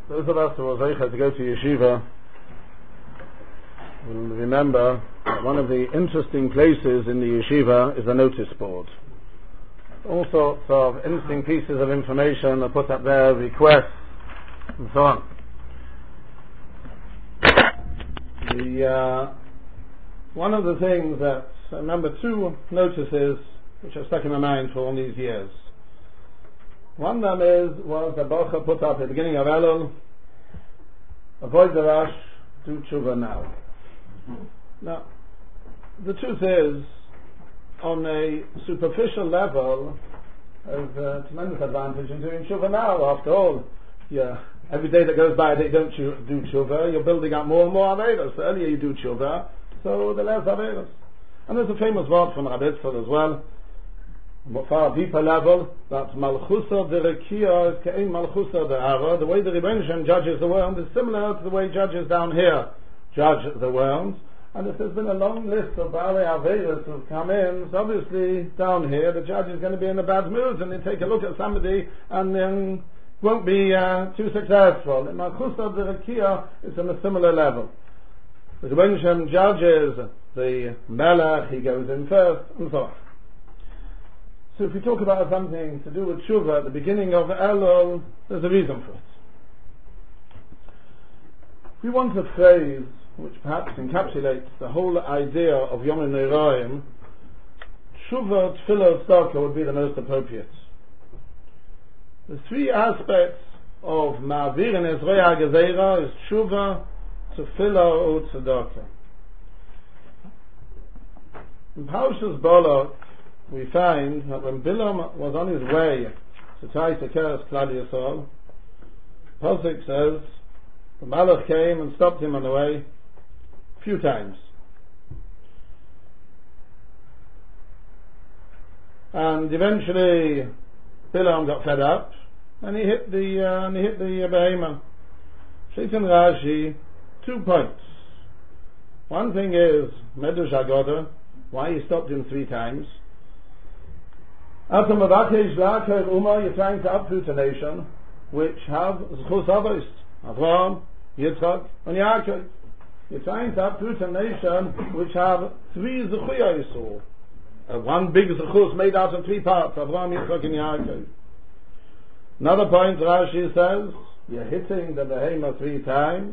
Those of us who are zeicha to go to yeshiva will remember that one of the interesting places in the yeshiva is the notice board. All sorts of interesting pieces of information are put up there, requests, and so on. One of the things that I remember, two notices which have stuck in my mind for all these years. One of them was the Baruch put up at the beginning of Elul, avoid the rush, do tshuva now. Now, the truth is, on a superficial level, there's a tremendous advantage in doing tshuva now. After all, every day that goes by they don't do tshuva, you're building up more and more averos. The earlier you do tshuva, so the less averos. And there's a famous word from Rabbi Yitzchak as well, far deeper level, that Malchusa de Rekia is Ke'in Malchusa de Ara. The way the Rebbeinu Shem judges the world is similar to the way judges down here judge the world. And if there's been a long list of Baalei Averos who've come in, so obviously down here the judge is going to be in a bad mood, and they take a look at somebody and then won't be too successful. And Malchusa de Rekia is on a similar level. The Rebbeinu Shem judges the Melech, he goes in first, and so on. So if we talk about something to do with tshuva at the beginning of Elul, there's a reason for it. If we want a phrase which perhaps encapsulates the whole idea of Yom Noraim, tshuva, tefillah, tzedakah would be the most appropriate. The three aspects of Ma'avir and Ezrei HaGezeira is tshuva, tefillah, or tzedakah. In Parshas Balak, we find that when Bilam was on his way to try to curse Klal Yisrael, Pasuk says the Malach came and stopped him on the way a few times, and eventually Bilam got fed up and he hit the behemoth. Shaitan Rashi, 2 points. One thing is Medrash Haggadah, why he stopped him 3 times. You're trying to uproot a nation which have Zchus Avos, Avraham, Yitzchak, and Yaakov. You're trying to uproot a nation which have 3 Zechuyos, one big Zechus made out of 3 parts, Avraham, Yitzchak, and Yaakov. Another point Rashi says, you're hitting the behemoth 3 times.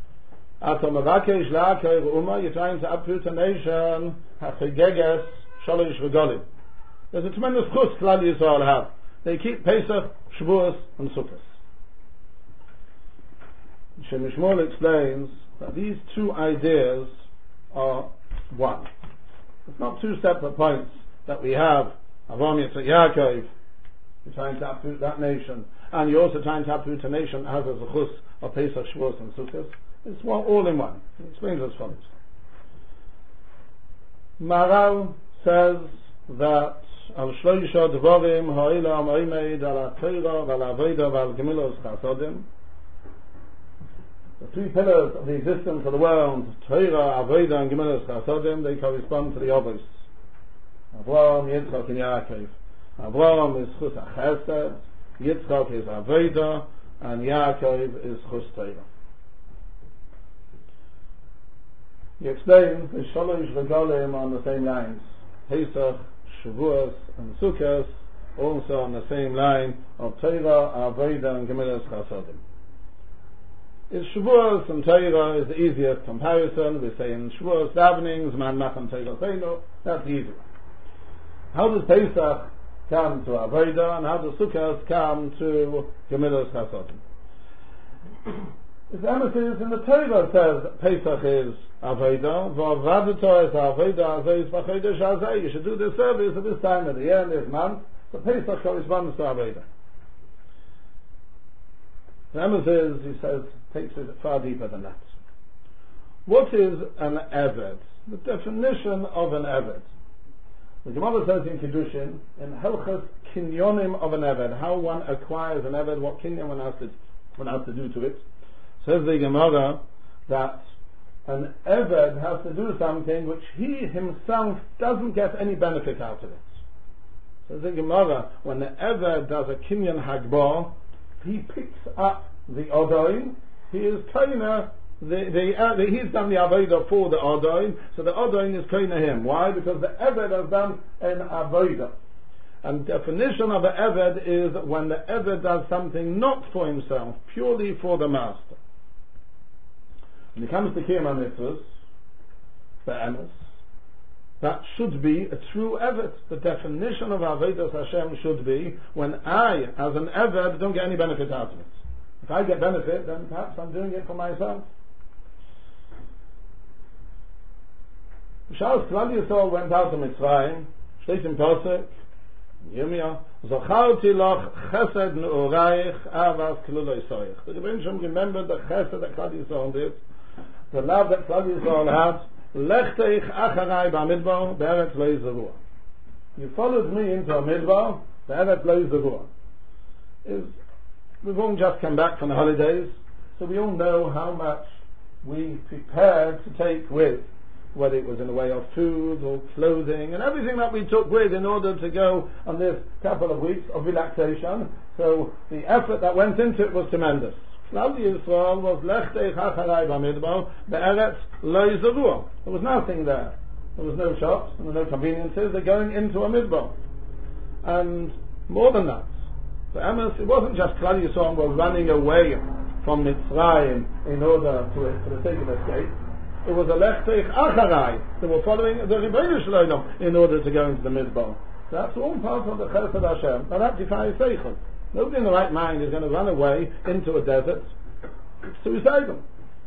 You're trying to uproot a nation, Hachigeges, Shalosh Regalim. There's a tremendous chus Klal Yisrael have. They keep Pesach, Shavuos, and Sukkot. Shemi Shmuel explains that these 2 ideas are one. It's not 2 separate points that we have. Avraham, Yitzchak, Yaakov. You're trying to uproot that nation, and you're also trying to uproot a nation that has a chus of Pesach, Shavuos, and Sukkot. It's all in one. He explains as follows. Maral says that Al Shloisha Dvarim Ha'ila Ma'imid Al HaTorah Val Avodah Val Gemilos Chasodim. The 3 pillars of the existence of the world, Torah, Avodah, and Gemilos Chasodim, they correspond to the Avos. Avraham, Yitzchak, and Yaakov. Avraham is Chus HaChesed, Yitzchak is Avodah, and Yaakov is Chus Torah. He explains the Shalosh Regalim on the same lines. Pesach, Shavuos, and Sukkot, also on the same line of Torah, Avodah, and Gemilos Chasodim. Is Shavuos and Torah is the easiest comparison. We say in Shavuos davenings, Man Machan Torah Seino, that's the easy one. How does Pesach come to Avodah, and how does Sukkot come to Gemilos Chasodim? The emphasis in the Torah says Pesach is Avodah, V'avadato is Avodah, Azay is V'chodesh Azay. You should do this service at this time of the year, this month. So Pesach corresponds to Avodah. The emphasis, he says, takes it far deeper than that. What is an Eved? The definition of an Eved. The Gemara says in Kiddushin, in Helchas Kinyonim of an Eved, how one acquires an Eved, what kinyon one has to do to it. Says the Gemara that an Eved has to do something which he himself doesn't get any benefit out of it. Says the Gemara, when the Eved does a Kinyan Hagbah, he picks up the Odoin, he is Kaina, he's done the Avodah for the Odoin, so the Odoin is Kaina him. Why? Because the Eved has done an Avodah. And definition of an Eved is when the Eved does something not for himself, purely for the master. When it comes to Kiyum HaMitzvahs, the Emes, that should be a true Eved. The definition of Avodas Hashem should be when I, as an Eved, don't get any benefit out of it. If I get benefit, then perhaps I'm doing it for myself. B'shas Klal Yisrael went out to Mitzrayim, steht im Pasuk, Yirmiyah, Zacharti loch chesed ne'oraich avas kluloi soich. The Rebbeinu remembered the chesed that Klal Yisrael did, the love that Klal Yisrael had. Lechteich acharai ba'midbar be'eretz lo yizarua. You followed me into a midbar be'eretz lo yizarua. We've all just come back from the holidays, so we all know how much we prepared to take with, whether it was in the way of food or clothing and everything that we took with in order to go on this couple of weeks of relaxation. So the effort that went into it was tremendous. Klal Yisrael was Lechteich acharai b'midbar be'eretz lo yizarua. There was nothing there. There was no shops, there were no conveniences. They're going into a midbar. And more than that, for Emes, it wasn't just Klal Yisrael were running away from Mitzrayim in order for the sake of escape. It was a Lechteich acharai. They were following the Rebbeinu Shalom in order to go into the midbar. So that's all part of the Chesed Hashem. Now that defies Seichel. Nobody in the right mind is going to run away into a desert. It's suicidal.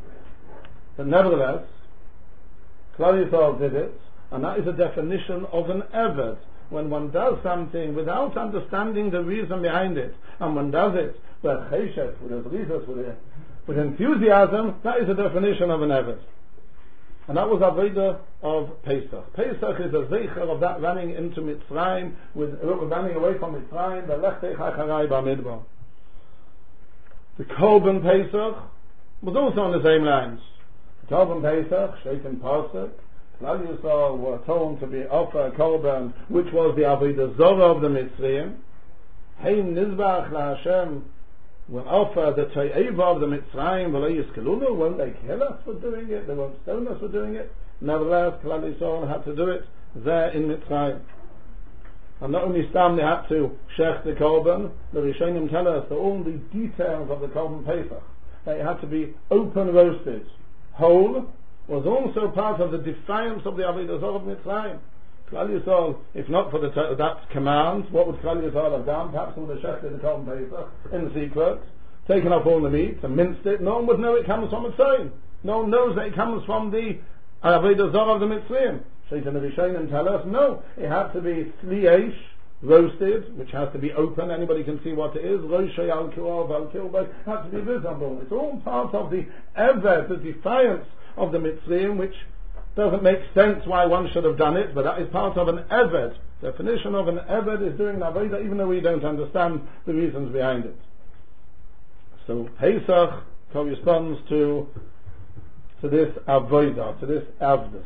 But nevertheless, Klal Yisrael did it, and that is a definition of an Eved. When one does something without understanding the reason behind it, and one does it with chesed, with enthusiasm, that is a definition of an Eved. And that was Avodah of Pesach. Pesach is a zeicher of that running into Mitzrayim, running away from Mitzrayim, the Lechteich acharai b'midbar. The Korban Pesach was also on the same lines. The Korban Pesach, Sheit in Pasuk, Klal Yisrael were told to be offer Korban, which was the Avodah Zorah of the Mitzrayim. Hein Nizbach LaHashem will offer the To'eva of the Mitzrayim, v'lo yiskelunu, won't they kill us for doing it? They won't stone us for doing it. Nevertheless, Klal Yisrael had to do it there in Mitzrayim. And not only Stam, they had to shech the Korban. The Rishonim tell us that all the details of the Korban Pesach, they had to be open roasted. Whole was also part of the defiance of the Avodah Zorah of Mitzrayim. Klal Yisrael, if not for that command, what would Klal Yisrael have done? Perhaps they would have shechted the Korban Pesach in secret, taken off all the meat and minced it. No one would know it comes from Mitzrayim. No one knows that it comes from the Avodah Zorah of the Mitzrayim. Shaitan and Rishonim tell us, no, it has to be sliesh, roasted, which has to be open, anybody can see what it is. Roshei al kilov al kilbay, has to be visible. It's all part of the Eved, the defiance of the Mitzrayim, which doesn't make sense why one should have done it, but that is part of an Eved. Definition of an Eved is doing an Avodah even though we don't understand the reasons behind it. So Pesach corresponds to this Avodah, to this Avdus.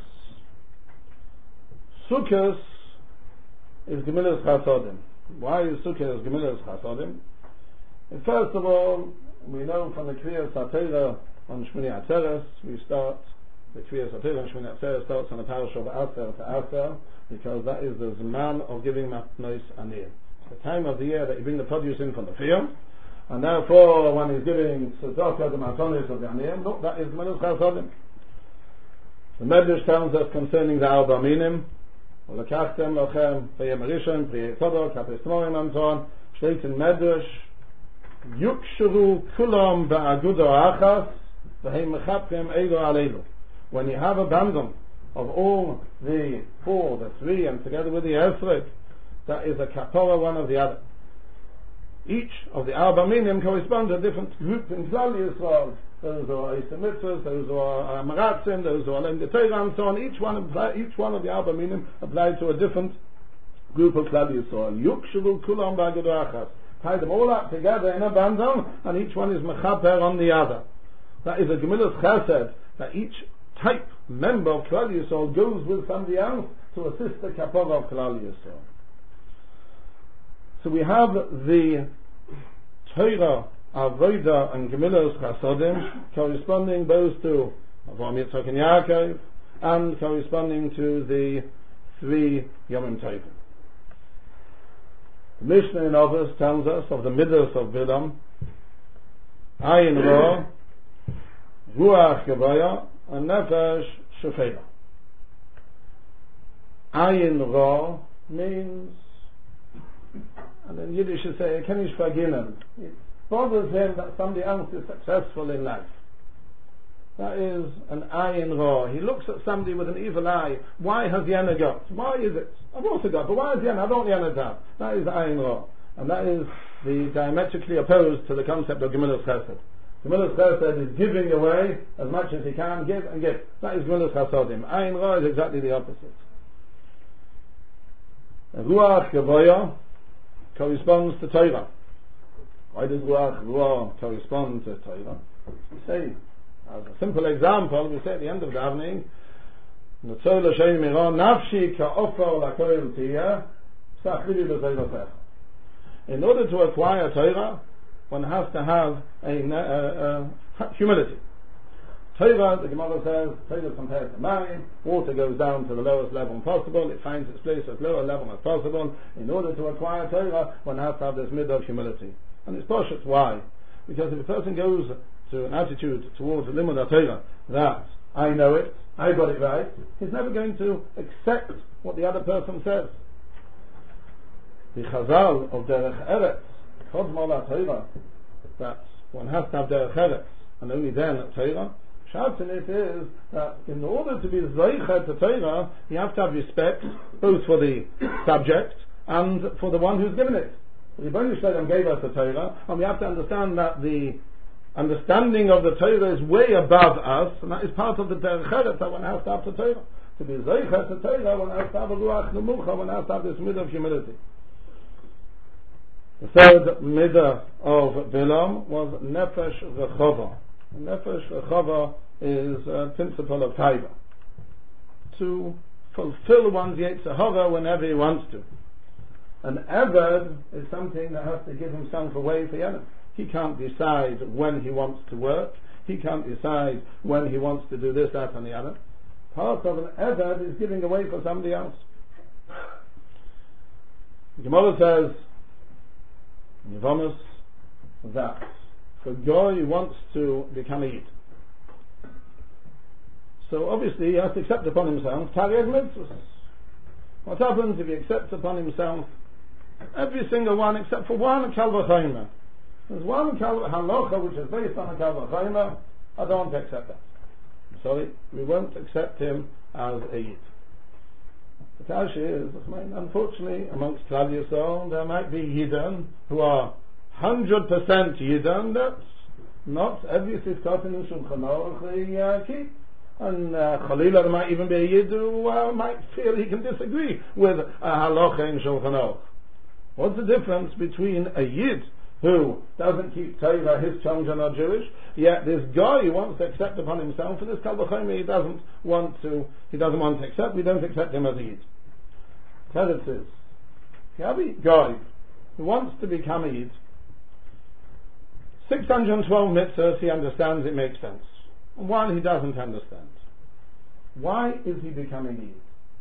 Sukkot is Gemilas Chasodim. Why is Sukkot Gemilas Chasodim? And first of all, we know from the Kriyas HaTorah on Shmini Atzeres, we start the Kriyas HaTorah on Shmini Atzeres starts on the parish of Aser to Aser, because that is the Zman of giving Matnos Aniyim. The time of the year that you bring the produce in from the field, and therefore when he's giving Tzedakah the Matnos of the Aniyim, look, that is Gemilas Chasodim. The Medrash tells us concerning the Arba Minim, ולקחתם לכם פרי מרישם, פרי צדוק, כפס תמורים and so on, steht in Medrash, יוקשרו כולם באגודו אחת, והם מחפים אלו על אלו. When you have a bundle of all the four, the three, and together with the esrog, that is a kapora one of the other. Each of the Arba Minim corresponds to a different group in Klal Yisrael. Those who are Eisem Mitzvahs, those who are Maratzim, those who are Lem Torah, and so on. Each one of the Arba Minim applied to a different group of Klal Yisrael. Yukshavu kulam b'agedo achas. Tie them all up together in a bundle, and each one is mechaper on the other. That is a Gemilas Chesed, that each type member of Klal Yisrael goes with somebody else to assist the kapora of Klal Yisrael. So we have the Torah Avodah and Gemilas Chasodim, corresponding both to Avraham, Yitzchak and Yaakov, and corresponding to the 3 Yomim Tovim. The Mishnah in Avos tells us of the Midas of Bilam: Ayin Ra, Ruach Gevaya, and Nefesh Shefela. Ayin Ra means, and in Yiddish you say, Kenish Faginen. It bothers him that somebody else is successful in life. That is an ayin ra. He looks at somebody with an evil eye. Why has Yana got? Why is it? I've also got, but why is Yana? I don't Yana have. That is ayin ra. And that is the diametrically opposed to the concept of Gemilas Chesed. Gemilas Chesed is giving away as much as he can, give and give. That is Gemilas Chasodim. Ayin ra is exactly the opposite. Ruach Gevaya corresponds to Torah. Why does Ruach Ra correspond to Torah? We say, as a simple example, we say at the end of davening, Netzol Hashem Miran Nafshi Ka'ofer L'Koil Tiyah Sachvili L'Zeivatecha. In order to acquire Torah, one has to have a humility. Torah, the Gemara says, Torah compared to mine, water goes down to the lowest level possible, it finds its place at lower level as possible. In order to acquire Torah, one has to have this mid of humility. And it's poshut. Why? Because if a person goes to an attitude towards the limud Torah that I know it, I got it right, he's never going to accept what the other person says. The Chazal of Derech Eretz, Chodmol Torah, that one has to have Derech Eretz, and only then Torah. Pshat in it is that in order to be Zeicher to Torah, you have to have respect both for the subject and for the one who's given it. The Rebbeinu Shalom gave us the Torah, and we have to understand that the understanding of the Torah is way above us, and that is part of the Derech Eretz that one has to have to Torah. To be Zeicher to Torah, one has to have a Ruach Nemucha, one has to have this midah of humility. The third midah of Bilam was Nefesh Rechova. Nefesh Rechova is a principle of Taiva, to fulfill one's Yetzer Hara whenever he wants to. An Eved is something that has to give himself away for Yemen. He can't decide when he wants to work. He can't decide when he wants to do this, that, and the other. Part of an Eved is giving away for somebody else. The Gemara says, in Yevamos, that if a guy wants to become a Yid, so obviously he has to accept upon himself Tariag Mitzvahs. What happens if he accepts upon himself every single one except for one Kal V'Chomer? There's one halacha which is based on a Kal V'Chomer. I don't accept that. I'm sorry, we won't accept him as a Yid. The Tash is, unfortunately, amongst Klal Yisrael, there might be Yidden who are 100% Yidden. That's not every Sifkat in the Shulchan Aruch they keep. And Chalila, there might even be a Yid who might feel he can disagree with a halacha in Shulchan Aruch. What's the difference between a Yid who doesn't keep Torah, his children are Jewish, yet this guy who wants to accept upon himself, and this Kal V'Chomer he doesn't want to accept, we don't accept him as a Yid. Teretz is, if you have a guy who wants to become a Yid, 612 mitzvahs he understands, it makes sense. And one he doesn't understand. Why is he becoming a Yid?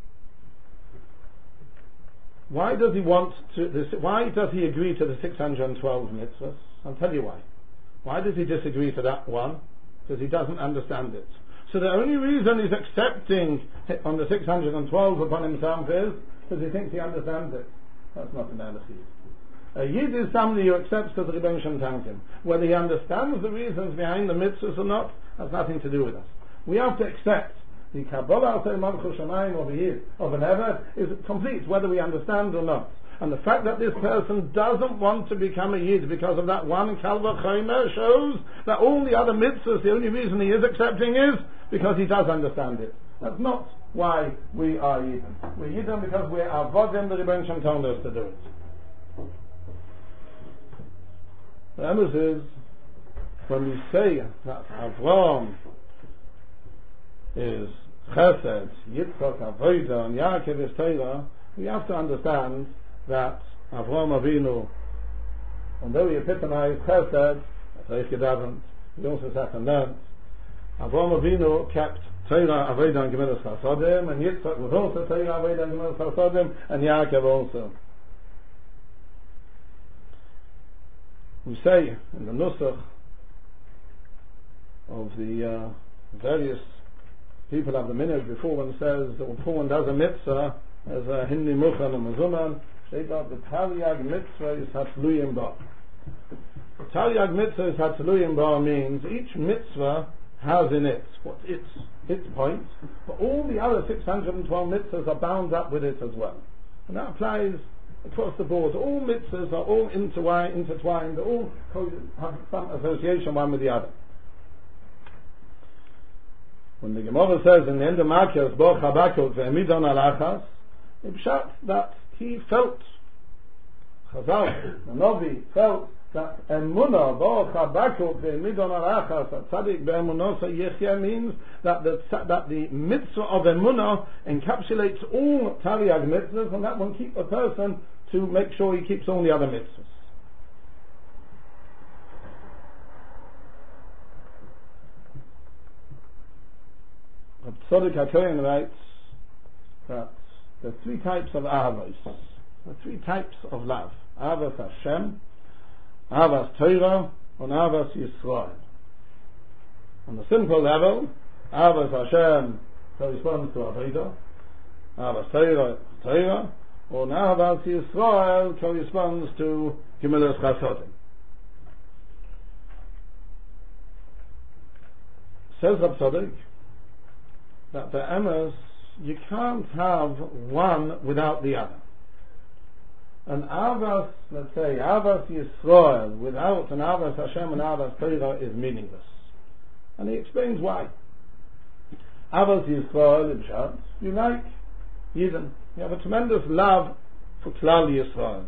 Why does he why does he agree to the 612 mitzvahs? I'll tell you why. Why does he disagree to that one? Because he doesn't understand it. So the only reason he's accepting on the 612 upon himself is because he thinks he understands it. That's not an analysis. A Yid is somebody who accepts because the Rebbeinu Shem tells him. Whether he understands the reasons behind the mitzvahs or not has nothing to do with us. We have to accept the Kabbalah of an Eved is complete, whether we understand or not. And the fact that this person doesn't want to become a Yid because of that one Kal V'Chomer shows that all the other mitzvahs, the only reason he is accepting is because he does understand it. That's not why we are Yidden. We're Yidden because we're Avodim, the Rebbeinu Shem told us to do it. The emes is, when we say that Avraham is Chesed, Yitzchak, Avodah, and Yaakov is Torah, we have to understand that Avraham Avinu, although he epitomized Chesed, Reich Gedaven, he also sat and learned. Avraham Avinu kept Torah, Avodah, and Gemilas Chasodim, and Yitzchak was also Torah, Avodah, and Gemilas Chasodim, and Yaakov also. We say in the Nusach of the various people of the minhag, before one says that before one does a mitzvah, as a Hindi Muchan and Mazuman, they got the Taryag mitzvah is Hatzluyim Ba. The Taryag mitzvah is Hatzluyim Ba means each mitzvah has in it what's its point, but all the other 612 mitzvahs are bound up with it as well. And that applies across the board. All mitzvahs are all intertwined, they all have some association one with the other. When the Gemara says in the end of Makkos, Boch Habakuk ve'emidon alachas, it shows that he felt, Chazal, the Novi, felt that Emunah, Boch Habakuk ve'emidon alachas, that Tzadik be'emunosa yechya means that the mitzvah of Emunah encapsulates all Taryag mitzvahs, and that will keep a person to make sure he keeps all the other mitzvahs. Tzaddik HaKohen writes that there are three types of ahavos, there are three types of love: ahavas Hashem, ahavas Torah, and ahavas Yisrael. On the simple level, ahavas Hashem corresponds to Avodah, ahavas Torah, or ahavas Yisrael corresponds to Gemilas Chasodim. Says Rab Tzaddik that the emes, you can't have one without the other. An avas, let's say, avas Yisrael without an avas Hashem and avas Torah is meaningless. And he explains why. Avas Yisrael, in short, you like Yidden. You have a tremendous love for Klal Yisrael.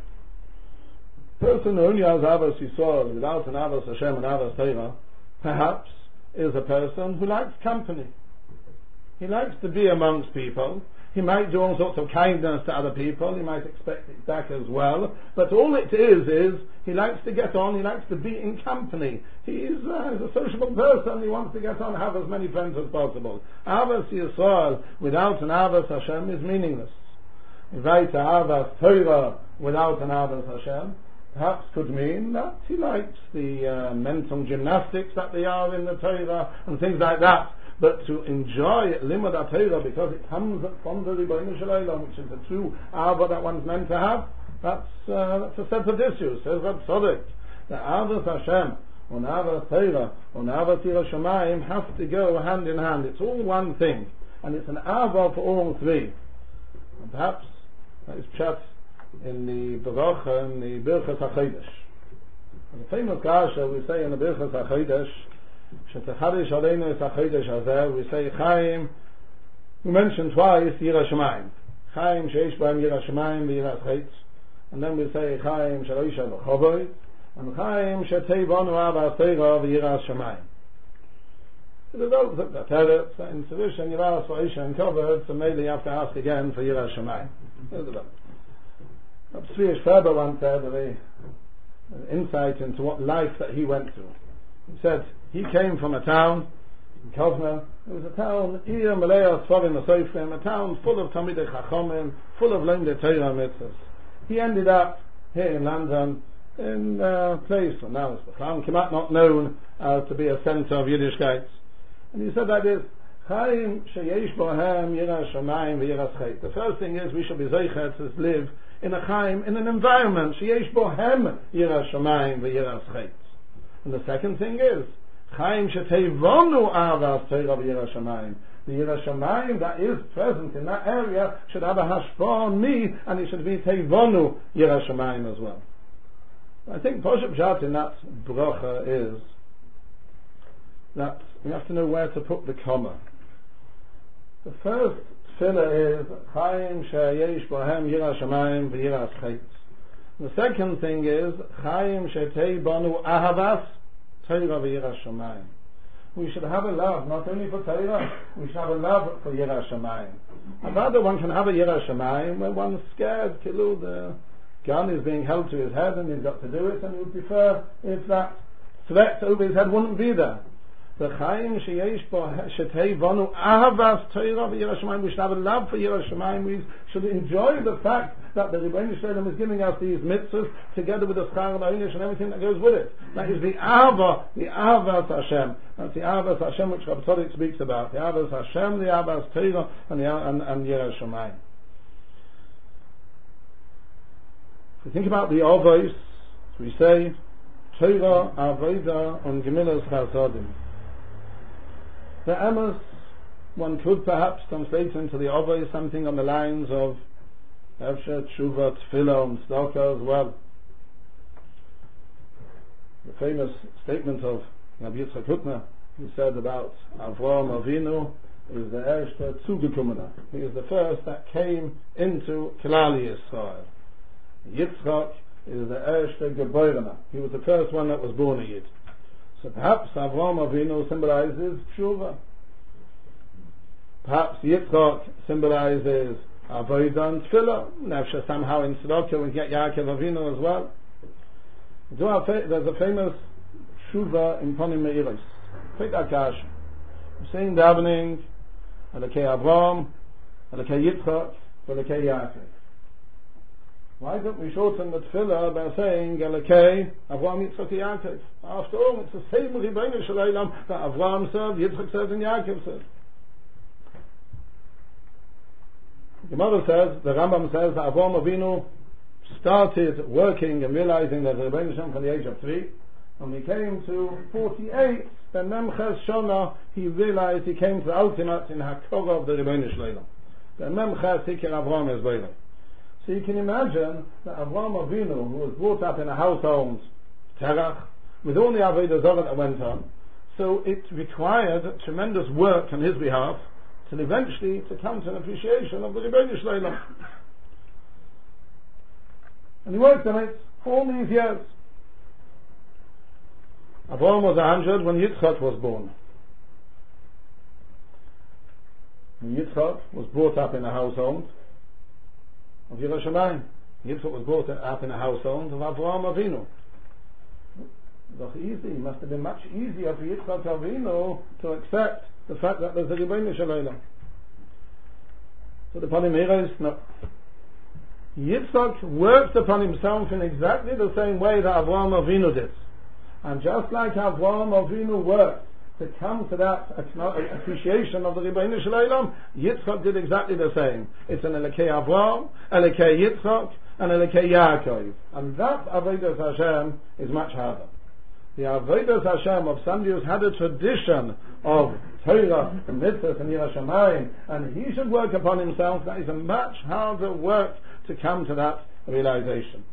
A person who only has avas Yisrael without an avas Hashem and avas Torah, perhaps, is a person who likes company. He likes to be amongst people. He might do all sorts of kindness to other people. He might expect it back as well. But all it is he likes to get on. He likes to be in company. He's a sociable person. He wants to get on, have as many friends as possible. Avas Yisrael without an Avas Hashem is meaningless. Right, Avas Torah without an Avas Hashem perhaps could mean that he likes the mental gymnastics that they are in the Torah and things like that. But to enjoy Limud HaTorah because it comes from the Ribono Shel Olam, which is the true Ava that one's meant to have, that's a separate issue. Says Rab Tzaddik, the Avas Hashem, and Avas Torah, and Avas Yirah Shamayim have to go hand in hand. It's all one thing, and it's an Ava for all three. And perhaps that is pshat in the Beracha, in the Birchas HaChodesh. The famous Kasha we say in the Birchas HaChodesh, Shetachadish Aleinu es HaChodesh Hazeh, we say Chaim, we mention twice Yirah Shamayim. Chaim sheish b'hem Yirah Shamayim v'Yiras Chetz, and then we say Chaim shelo isha v'chovoi, and Chaim shetei bonu avas Torah v'Yiras Shamayim. The result of the Teretz, in solution Yiras v'Isha and covered, so maybe you have to ask again for Yiras Shamayim. Here's the result. Tzvi Shferber once said a very insight into what life that he went through. He said he came from a town in Kovna. It was a town, Ir Malaya Tzvavim Asofim, a town full of Talmidei Chachomim, full of Lomdei Torah mitzvahs. He ended up here in London in a place, and now it's become not known to be a centre of Yiddishkeit. And he said that is Chaim sheyesh bohem Yiras Shamayim v'Yiras Chetz. The first thing is we should be zeichet to live in a Chaim, in an environment sheyesh bohem Yiras Shamayim v'Yiras Chetz. And the second thing is Chaim shetevonu avas Torah v'Yiras Shamayim. The Yiras Shamayim that is present in that area should have a hashpah on me, and it should be tevonu Yiras Shamayim as well. I think Poshup Pshat in that bracha is that we have to know where to put the comma. The first tefillah is Chaim sheyesh bohem Yiras Shamayim v'Yiras Chetz. The second thing is Chaim shetei banu ahavas Torah v'Yiras Shamayim. We should have a love not only for Torah, we should have a love for Yiras Shamayim. And rather one can have a Yiras Shamayim when one's scared, Kilu, the gun is being held to his head and he's got to do it, and he would prefer if that threat over his head wouldn't be there. The Chaim sheyesh bo shetei vanu ahavas Torah v'Yiras Shamayim. We should have a love for Yiras Shamayim. We should enjoy the fact that the Rebbeinu Shalom is giving us these mitzvahs together with the schar v'ha'inish and everything that goes with it. That is the ahavas Hashem. That's the ahavas Hashem which Rabbi Tzadok speaks about. The ahavas Hashem, the ahavas Torah, and Yiras Shamayim. If we think about the avos, we say Torah, Avodah, and Gemilas Chasadim. The Amos, one could perhaps translate into the avos something on the lines of Efshet, Tshuva, Tefillah, and Tzedakah as well. The famous statement of Rabbi Yitzchak Hutner, he said about Avraham Avinu, is the Erste Zugekommene. He is the first that came into Klal Yisrael. Yitzchak is the Erste Geborene. He was the first one that was born a Yid. So perhaps Avraham Avinu symbolizes Tshuva. Perhaps Yitzchak symbolizes Avodah and Tefillah. Nefsha somehow in Tzedakah we get Yaakov Avinu as well. There's a famous Tshuva in Ponim Me'iris. Take that kash. I'm saying davening, Elokei Avraham, Elokei Yitzchak, Elokei Yaakov. Why don't we shorten the tefillah by saying Elokei Avraham Yitzchak Yaakov? After all, it's the same Rebbeinu Shalom that Avraham served, Yitzchak served, and Yaakov served. The Gemara says, the Rambam says that Avraham Avinu started working and realizing that the Rebbeinu Shalom from the age of 3. When he came to 48, then Memches Shona, he realized he came to the ultimate in Hakorah of the Rebbeinu Shalom. The Memches Hikir Avraham is Beileh. So you can imagine that Avraham Avinu, who was brought up in a household, Terach, with all the Avodah Zarah that went on, so it required tremendous work on his behalf till eventually to come to an appreciation of the Rebbeinu Shalom. And he worked on it all these years. Avraham was 100 when Yitzchak was born. And Yitzchak was brought up in a household of Yiras Shamayim. Yitzchak was brought up in a household of Avraham Avinu. It must have been much easier for Yitzchak Avinu to accept the fact that there's a Rebbeinu Shalom. So the Ponim Me'iris, no. Yitzchak worked upon himself in exactly the same way that Avraham Avinu did. And just like Avraham Avinu worked to come to that appreciation of the Rebbeinu Shalom, Yitzchak did exactly the same. It's an Elokei Avraham, Elokei Yitzchak, and Elokei Yaakov. And that Avodas Hashem is much harder. The Avodas Hashem of somebody who's had a tradition of Torah and Mitzvahs and Yiras Shamayim, and he should work upon himself, that is a much harder work to come to that realization.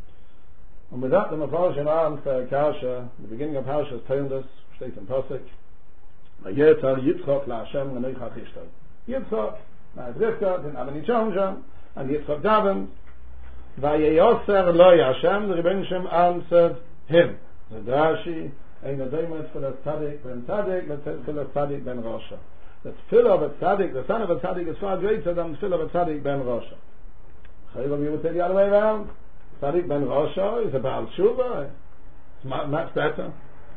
And with that, the Mefarshim answer Kasha, the beginning of Parshas Toldos, states in Pasuk, Vayeter Yitzchak LaHashem L'Neichach Ishto. Yitzchak, Rivka, didn't have any children, and Yitzchak davened. Vayeyoser Lo Hashem, the Rebbeinu Shalom answered him. The Rashi, Ein Adomet for the Tzaddik ben Tzaddik, but for the Tzaddik ben Rasha. The tefillah of a Tzaddik, the son of a Tzaddik, is far greater than the tefillah of a Tzaddik ben Rasha. Chayim, you would say the other way around. Tzaddik ben Rasha is a Baal Tshuva. It's much better.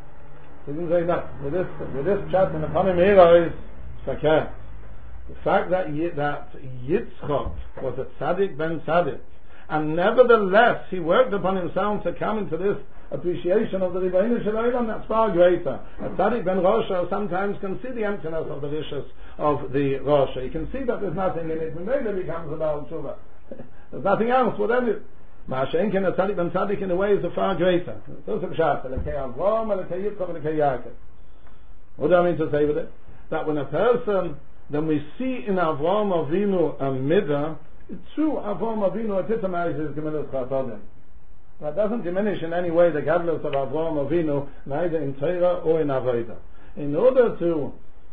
He didn't say that. With this chat in the Ponim Me'iris, Sakeh. The fact that Yitzchak was a Tzaddik ben Tzaddik, and nevertheless he worked upon himself to come into this appreciation of the Rebbeinu Shalom, that's far greater. A Tzaddik ben Rasha sometimes can see the emptiness of the rishus of the Rasha. You can see that there's nothing in it, and then it becomes a Baal Tshuva. There's nothing else within it. Ma'ashenken a Tzaddik ben Tzaddik in the ways are far greater. Those are Pshat, Elokei Avraham, Elokei Yitzchak, Elokei Yaakov. What do I mean to say with it? That when a person, then we see in Avraham Avinu a midah, it's true, Avraham Avinu epitomizes Gemilas Chasadim. That doesn't diminish in any way the gadlus of Avraham Avinu, neither in Torah or in Avodah. In order to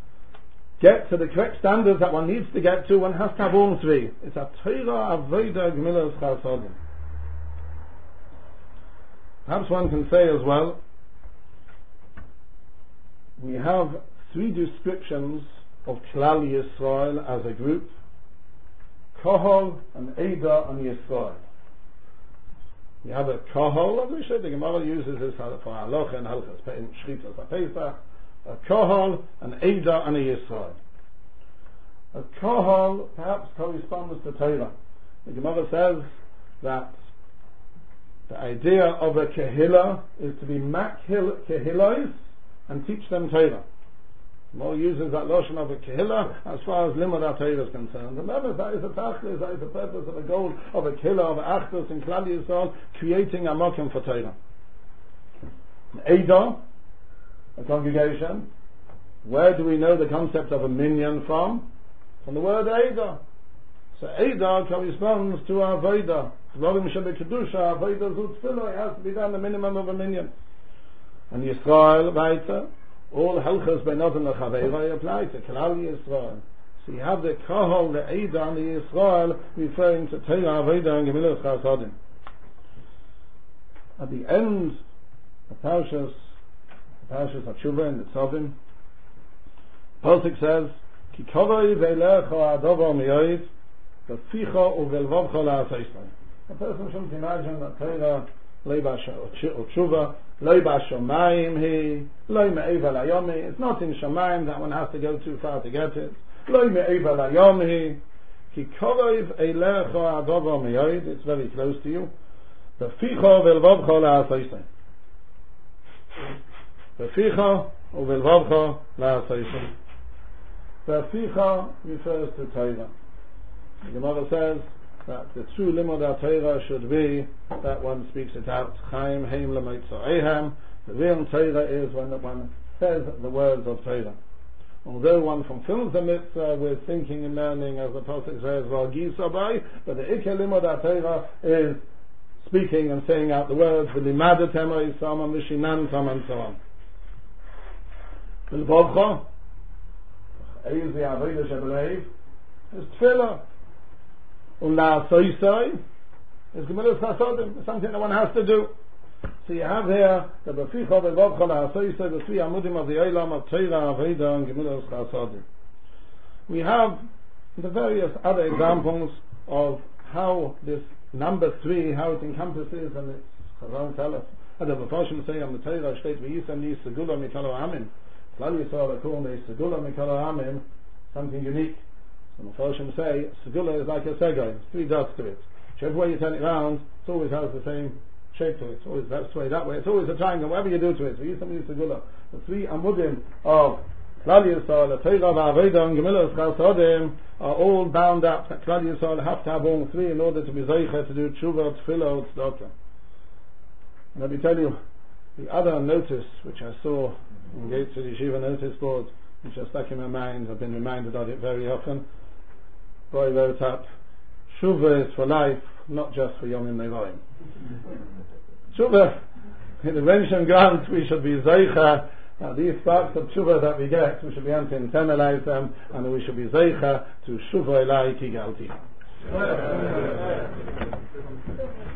get to the correct standards that one needs to get to, one has to have all three. It's a Torah, Avodah, Gemilas Chasadim. Perhaps one can say as well, we have three descriptions of Klal Yisrael as a group: Kohol and Eda and Yisrael. You have a kohol, obviously, the Gemara uses this for halacha and halachas, shchitas ha'pesach, a kohol, an Eidah, and a Yisrael. A kohol perhaps corresponds to Torah. The Gemara says that the idea of a kehillah is to be makhil kehillos and teach them Torah. More uses that lotion of a kehillah as far as limud HaTorah is concerned. Remember, that is a tachlis, that is the purpose of a goal of a kehillah, of achdus in Klal Yisrael, creating a mokum for Torah. Eidah, a congregation. Where do we know the concept of a minyan from? From the word Eidah. So Eidah corresponds to Avodah. Dvarim shebe kedusha, Avodah zu tefillah. It has to be done the minimum of a minyan. And Yisrael, weiter, all halchas benot and lechaveira apply to Klal Yisrael. So you have the kohol, the Eidah, and the Yisrael referring to Torah, Avodah, and Gemilas Chasadim. At the end of Parshas HaTshuvah in the Tzavim, Pasuk says, Ki kovoi veilecha adovo miyoid, v'ficha uvelvavcha la'aseisai. A person shouldn't imagine that Torah leiba tshuva, leiba shomayim hi, loi me'eva layomi. It's not in shomayim that one has to go too far to get it. Loi me'eva layomi. Ki kovoi veilecha adovo miyoid. It's very close to you. V'ficha uvelvavcha la'aseisai. V'ficha uvelvavcha la'aseisai. The Ficha refers to Torah. The Gemara says that the true limud HaTorah should be that one speaks it out. Chaim heim l'moitzorehem. The real Torah is when one says the words of Torah. Although one fulfills the mitzvah with thinking and learning, as the Pasuk says, v'agis abai, but the ikar limud HaTorah is speaking and saying out the words, v'limadatem ha'isam v'shinantam, and so on. V'lvavcha is the Avodah Shebelev, is Tefillah. La'asoisai is Gemilas Chasadim. It's something that one has to do. So you have here the Beficha V'Vavcha La'asoisai, the three amudim of the Olam of Torah, Avodah, and Gemilas Chasadim. We have the various other examples of how this number 3, how it encompasses, and it's Chazal tell us. And the Mepharshim say on the Torah, Shteit V'Yisem Li Segula Mikalo Amin. Klal Yisrael are called the Segula Mikalo Amim, something unique. So the Mepharshim say, Segula is like a segay, 3 dots to it. Whichever way you turn it round, it always has the same shape to it. It's always that way, that way. It's always a triangle, whatever you do to it. So you something Segula. The 3 amudim of Klal Yisrael, the Torah, Avodah, and Gemilas Chasadim are all bound up. That Klal Yisrael have to have all 3 in order to be zeicha to do tshuva, tefillah, tzedakah. And let me tell you, the other notice which I saw in Gates of Yeshiva notice board, which has stuck in my mind, I've been reminded of it very often. Boy wrote up, Tshuva is for life, not just for Yomim Nevoim. Tshuva, in the Renshon grant, we should be Zeicha. These sparks of Tshuva that we get, we should be able to internalize them, and we should be Zeicha to Shuva Elai Ki Galti.